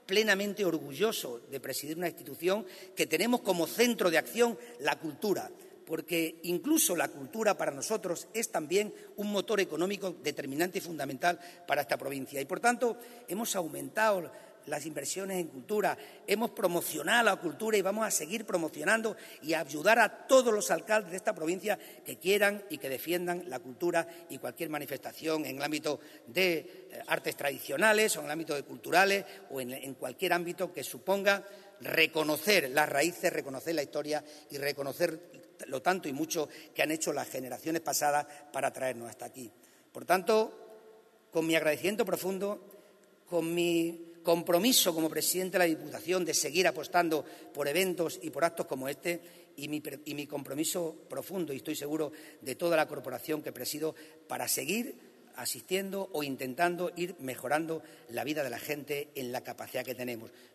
plenamente orgulloso de presidir una institución que tenemos como centro de acción la cultura, porque incluso la cultura para nosotros es también un motor económico determinante y fundamental para esta provincia. Y, por tanto, hemos aumentado las inversiones en cultura, hemos promocionado la cultura y vamos a seguir promocionando y a ayudar a todos los alcaldes de esta provincia que quieran y que defiendan la cultura y cualquier manifestación en el ámbito de artes tradicionales o en el ámbito de culturales o en cualquier ámbito que suponga reconocer las raíces, reconocer la historia y reconocer lo tanto y mucho que han hecho las generaciones pasadas para traernos hasta aquí. Por tanto, con mi agradecimiento profundo, con mi compromiso como presidente de la Diputación de seguir apostando por eventos y por actos como este y mi compromiso profundo, y estoy seguro, de toda la corporación que presido para seguir asistiendo o intentando ir mejorando la vida de la gente en la capacidad que tenemos.